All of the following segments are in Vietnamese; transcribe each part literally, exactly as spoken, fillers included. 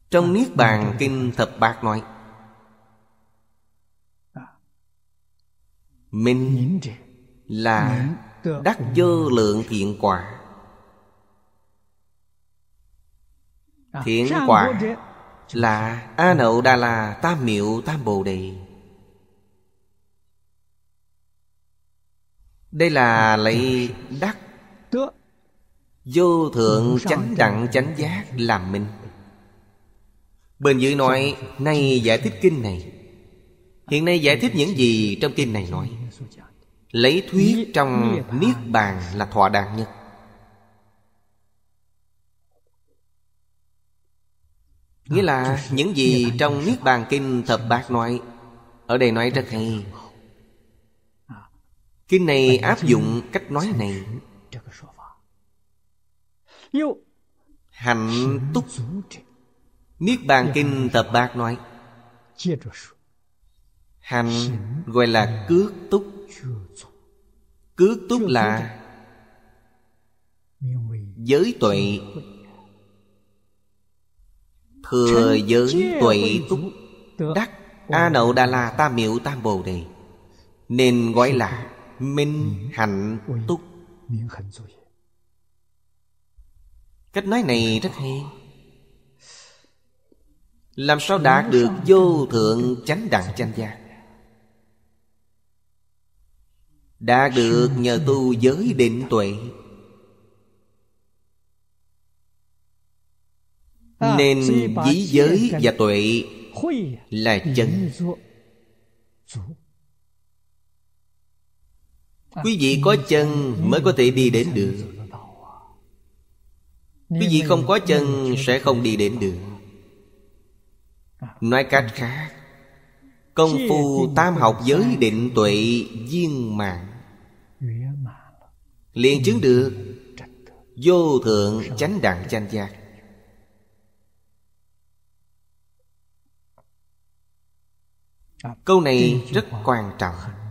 Trong Niết Bàn Kinh Thập Bát nói, minh là đắc vô lượng thiện quả. Thiện quả là A Nậu Đà La Tam Miệu Tam Bồ Đề. Đây là lấy đắc vô thượng chánh đẳng chánh giác làm minh. Bên dưới nói nay giải thích kinh này. Hiện nay giải thích những gì trong kinh này nói. Lấy thuyết trong Niết Bàn là thỏa đáng nhất. Nghĩa là những gì trong Niết Bàn Kinh Thập Bát nói, ở đây nói rất hay. Kinh này áp dụng cách nói này, hạnh túc. Niết Bàn Kinh Thập Bát nói, hành gọi là cước túc. Cước túc là giới tuệ. Thừa giới tuệ túc đắc A Nậu Đà La Tam Miệu Tam Bồ Đề, nên gọi là minh hạnh túc. Cách nói này rất hay. Làm sao đạt được vô thượng chánh đẳng chánh giác? Đạt được nhờ tu giới định tuệ. Nên dí giới và tuệ là chân. Quý vị có chân mới có thể đi đến được. Quý vị không có chân sẽ không đi đến được. Nói cách khác, công phu tam học giới định tuệ viên mãn, liền chứng được vô thượng chánh đẳng chánh giác. Câu này rất quan trọng.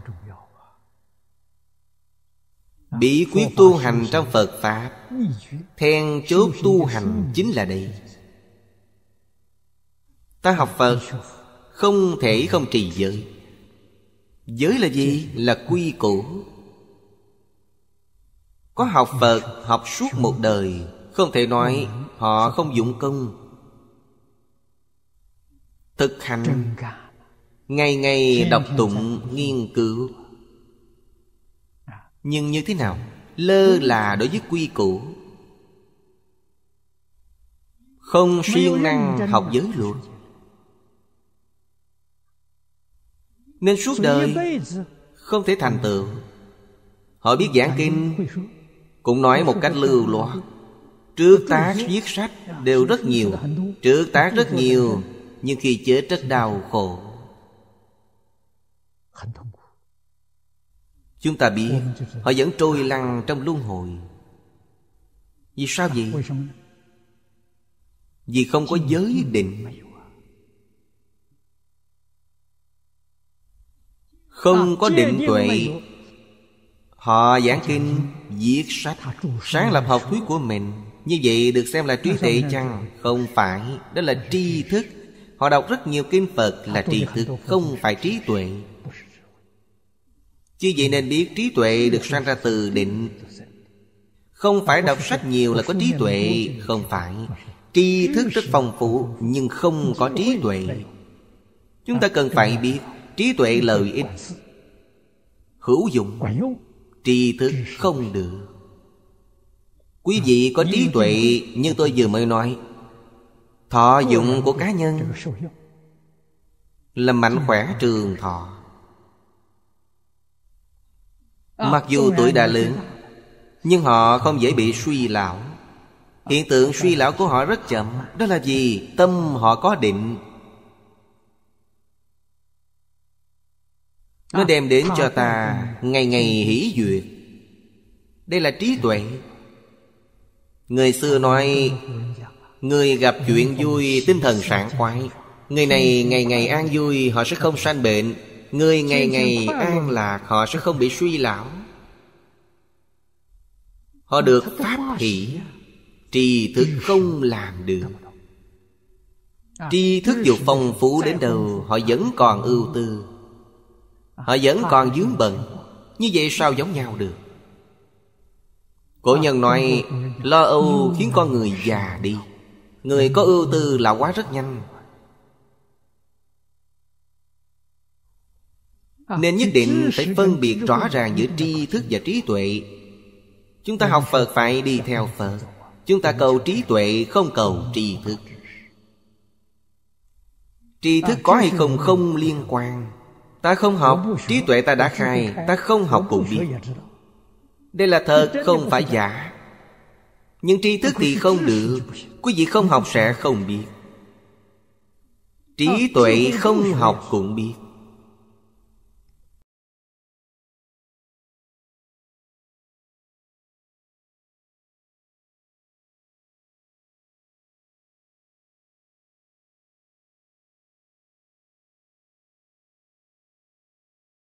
Bí quyết tu hành trong Phật Pháp, then chốt tu hành chính là đây. Ta học Phật không thể không trì giới. Giới là gì? Là quy củ. Có học Phật học suốt một đời, không thể nói họ không dụng công. Thực hành, ngày ngày đọc tụng nghiên cứu. Nhưng như thế nào? Lơ là đối với quy củ, không siêng năng học giới luật, nên suốt đời không thể thành tựu. Họ biết giảng kinh, cũng nói một cách lưu loát. Trước tác viết sách đều rất nhiều, trước tác rất nhiều, nhưng khi chết rất đau khổ. Chúng ta biết họ vẫn trôi lăn trong luân hồi. Vì sao vậy? Vì không có giới định, không có định tuệ. Họ giảng kinh, viết sách, sáng lập học thuyết của mình. Như vậy được xem là trí tuệ chăng? Không phải, đó là tri thức. Họ đọc rất nhiều kinh Phật là tri thức, không phải trí tuệ. Chứ vậy nên biết trí tuệ được sanh ra từ định. Không phải đọc sách nhiều là có trí tuệ. Không phải. Tri thức rất phong phú nhưng không có trí tuệ. Chúng ta cần phải biết trí tuệ lợi ích hữu dụng, tri thức không được. Quý vị có trí tuệ như tôi vừa mới nói, thọ dụng của cá nhân là mạnh khỏe trường thọ. Mặc dù tuổi đã lớn, nhưng họ không dễ bị suy lão. Hiện tượng suy lão của họ rất chậm. Đó là gì? Tâm họ có định. Nó đem đến cho ta ngày ngày hỷ duyệt. Đây là trí tuệ. Người xưa nói, người gặp chuyện vui tinh thần sảng khoái. Người này ngày ngày an vui, họ sẽ không sanh bệnh. Người ngày ngày an lạc, họ sẽ không bị suy lão. Họ được pháp hỷ, trì thức không làm được. Tri thức dù phong phú đến đâu, họ vẫn còn ưu tư, họ vẫn còn vướng bận. Như vậy sao giống nhau được? Cổ nhân nói lo âu khiến con người già đi. Người có ưu tư lão hóa rất nhanh. Nên nhất định phải phân biệt rõ ràng giữa tri thức và trí tuệ. Chúng ta học Phật phải đi theo Phật. Chúng ta cầu trí tuệ, không cầu tri thức. Tri thức có hay không không liên quan. Ta không học, trí tuệ ta đã khai, ta không học cũng biết. Đây là thật, không phải giả. Nhưng tri thức thì không được. Quý vị không học sẽ không biết. Trí tuệ không học cũng biết.